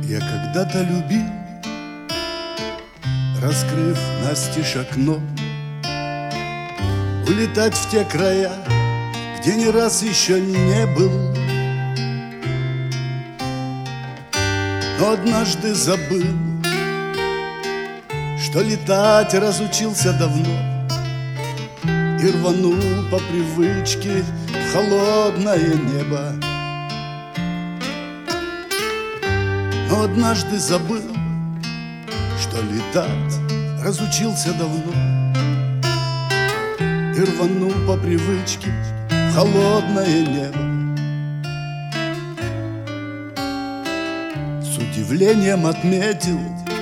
Я когда-то любил, раскрыв настежь окно, улетать в те края, где ни раз еще не был. Но однажды забыл, что летать разучился давно, и рванул по привычке в холодное небо. Но однажды забыл, что летать разучился давно, и рванул по привычке в холодное небо. С удивлением отметил,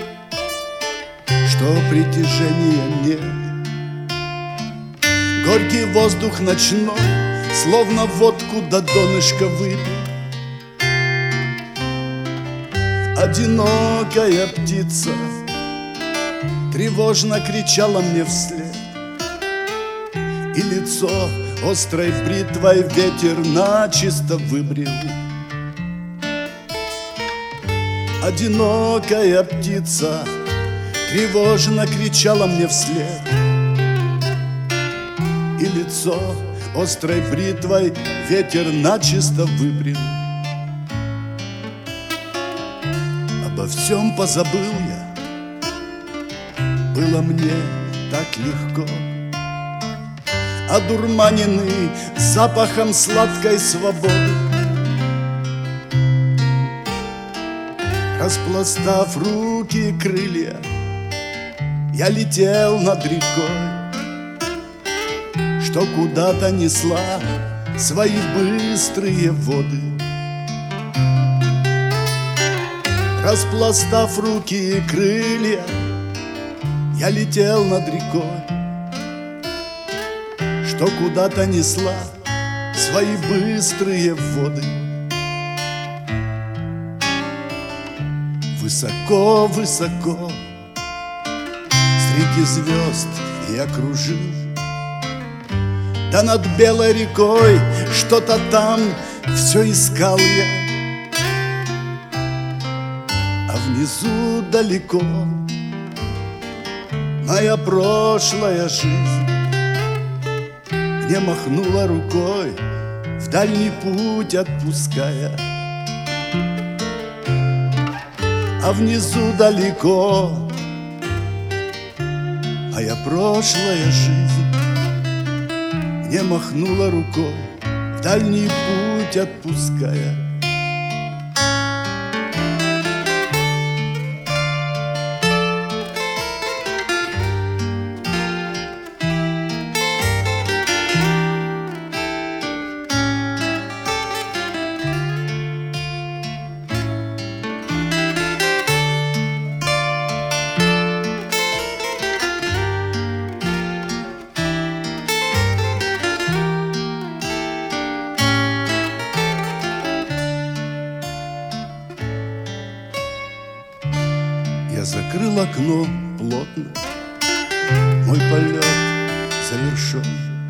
что притяжения нет. Горький воздух ночной, словно водку до донышка выпил. Одинокая птица тревожно кричала мне вслед, и лицо острой бритвой ветер начисто выбрил. Одинокая птица тревожно кричала мне вслед, и лицо острой бритвой ветер начисто выбрил. Обо всем позабыл я, было мне так легко, одурманенный запахом сладкой свободы. Распластав руки и крылья, я летел над рекой, что куда-то несла свои быстрые воды. Распластав руки и крылья, я летел над рекой, что куда-то несла свои быстрые воды. Высоко-высоко среди звезд я кружил, да над белой рекой что-то там все искал я. А внизу далеко моя прошлая жизнь мне махнула рукой, в дальний путь отпуская. А внизу далеко моя прошлая жизнь мне махнула рукой, в дальний путь отпуская. Я закрыл окно плотно, мой полет завершен.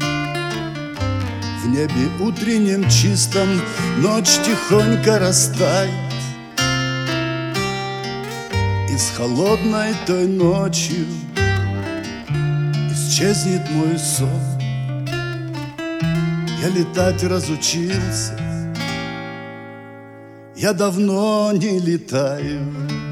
В небе утреннем чистом ночь тихонько растает, и с холодной той ночью исчезнет мой сон. Я летать разучился, я давно не летаю.